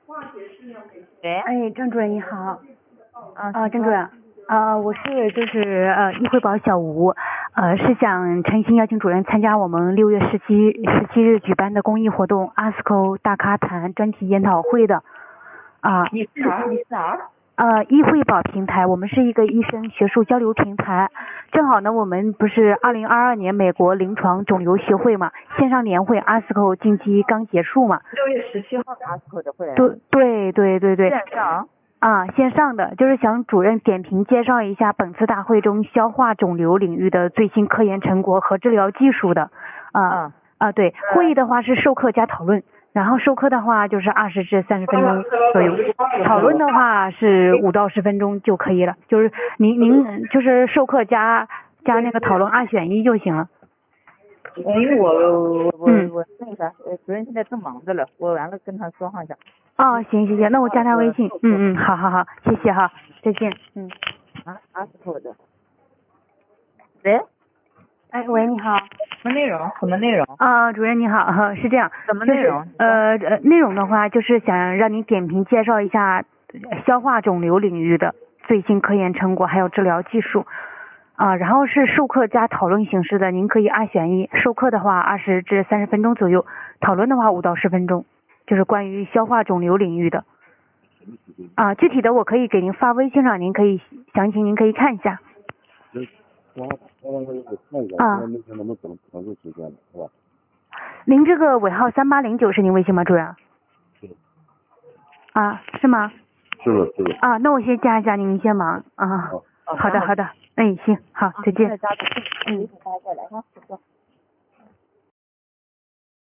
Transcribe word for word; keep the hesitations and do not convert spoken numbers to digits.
喂， 哎，张主任你好。 啊啊，张主任，呃，我是就是呃易汇宝小吴，呃是想诚心邀请主任参加我们六月十七十七日举办的公益活动 A S C O 大咖谈专题研讨会的。啊。 你是啥？你是啥？ 呃，易汇宝平台，我们是一个医生学术交流平台。正好呢，我们不是二零二二年美国临床肿瘤协会嘛，线上年会 A S C O 近期刚结束嘛。 六月十七号 A S C O 的会。 对对对对对。 线上。 啊，线上的，就是想主任点评介绍一下本次大会中消化肿瘤领域的最新科研成果和治疗技术的。啊。 嗯。 啊，对，会议的话是授课加讨论。然后授课的话就是二十至三十分钟左右，讨论的话是五到十分钟就可以了。就是您您就是授课加加那个讨论二选一就行了。 因为我我我嗯我那个啥，主任现在正忙着了，我完了跟他说话一下。 哦，行行行，那我加他微信。嗯嗯，好好好，谢谢哈，再见。嗯。 啊 A S C O 的。喂。 哎喂，你好。 什么内容？什么内容？ 啊，主任你好，是这样。 什么内容？ 就是、呃呃，内容的话就是想让您点评介绍一下消化肿瘤领域的最新科研成果还有治疗技术。啊，然后是授课加讨论形式的，您可以二选一。授课的话二十至三十分钟左右，讨论的话五到十分钟，就是关于消化肿瘤领域的。啊，具体的我可以给您发微信上，您可以详情您可以看一下。啊。您这个尾号三八零九是您微信吗，主任？ 是。 啊，是吗？ 是的，是的。 啊，那我先加一下，您先忙啊。好的，好的，哎，行，好，再见。 嗯。